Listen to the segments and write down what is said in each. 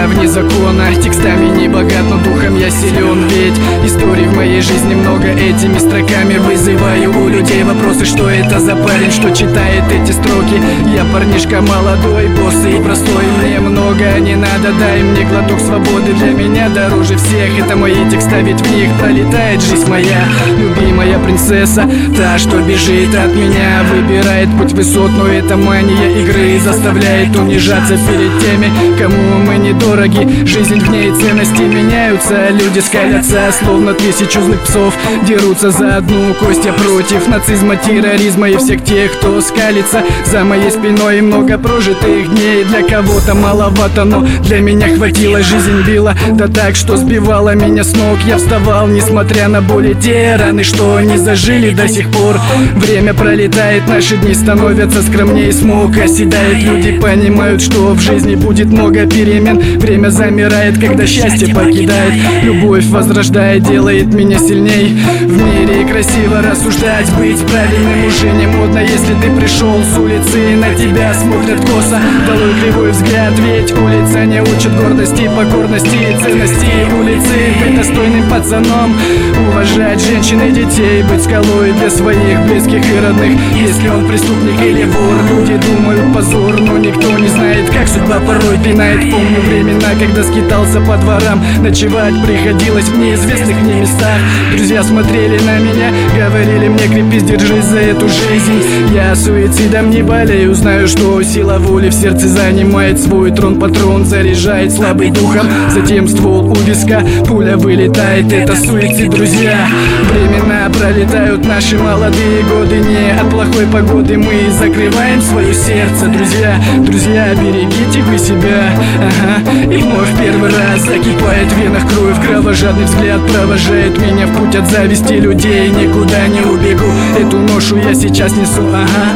я вне закона. Текстами не богат, но духом я силен. Ведь историй в моей жизни много. Этими строками вызываю у людей вопросы: что это за парень, что читает эти строки? Я парнишка молодой, босый и простой. Мне много не надо, дай мне глоток свободы. Для меня дороже всех это мои текста, ведь в них пролетает жизнь моя. Любимая принцесса, та, что бежит от меня, выбирает путь высот, но это мания игры заставляет унижаться перед теми, кому мы недороги. Жизнь в ней, ценности меняются, люди скалятся, словно 1000 злых псов, дерутся за одну кость. Я против нацизма, терроризма и всех тех, кто скалится за моей спиной. И много прожитых дней для кого-то маловато, но для меня хватило. Жизнь била, да так, что сбивала меня с ног. Я вставал, несмотря на боли, те раны, что не зажили до сих пор. Время пролетает, наши дни становятся скромнее, смог оседает. Люди понимают, что в жизни будет много перемен. Время замирает, когда счастье покидает. Любовь возрождает, делает меня сильней. В мире красиво рассуждать, быть правильным уже не модно. Если ты пришел с улицы, на тебя смотрят косо. Долой кривой взгляд, ведь улица не учит гордости, покорности и ценности улицы. Быть достойным пацаном, уважать женщин и детей, быть скалой для своих близких и родных. Если он преступник или вор, люди думают позор, но никто не знает, как судьба порой пинает. Помню времена, когда скитался по дворам, ночевать приходилось в неизвестных мне местах. Друзья смотрели на меня, говорили мне: крепись, держись за эту жизнь. Я суицидом не болею, знаю, что сила воли в сердце занимает свой трон. Патрон заряжает слабый духом, затем ствол у виска, пуля вылетает, это суицид, друзья. Времена пролетают, наши молодые годы, не от плохой погоды мы закрываем свое сердце. Друзья, друзья, берегите вы себя, ага. И вновь первый раз закипает в венах кровь, кровожадный взгляд провожает меня в путь. От зависти людей никуда не убегу, эту ношу я сейчас несу, ага.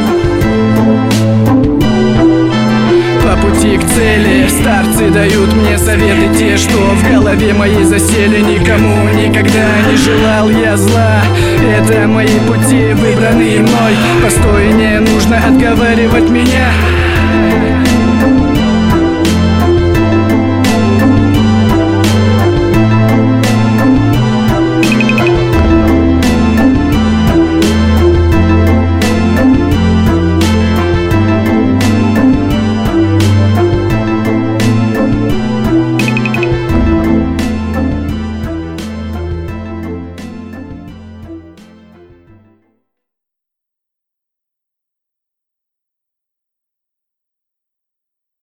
По пути к цели старцы дают мне советы, те, что в голове моей засели. Никому никогда не желал я зла, это мои пути, выбранные мной. Постой, не нужно отговаривать меня.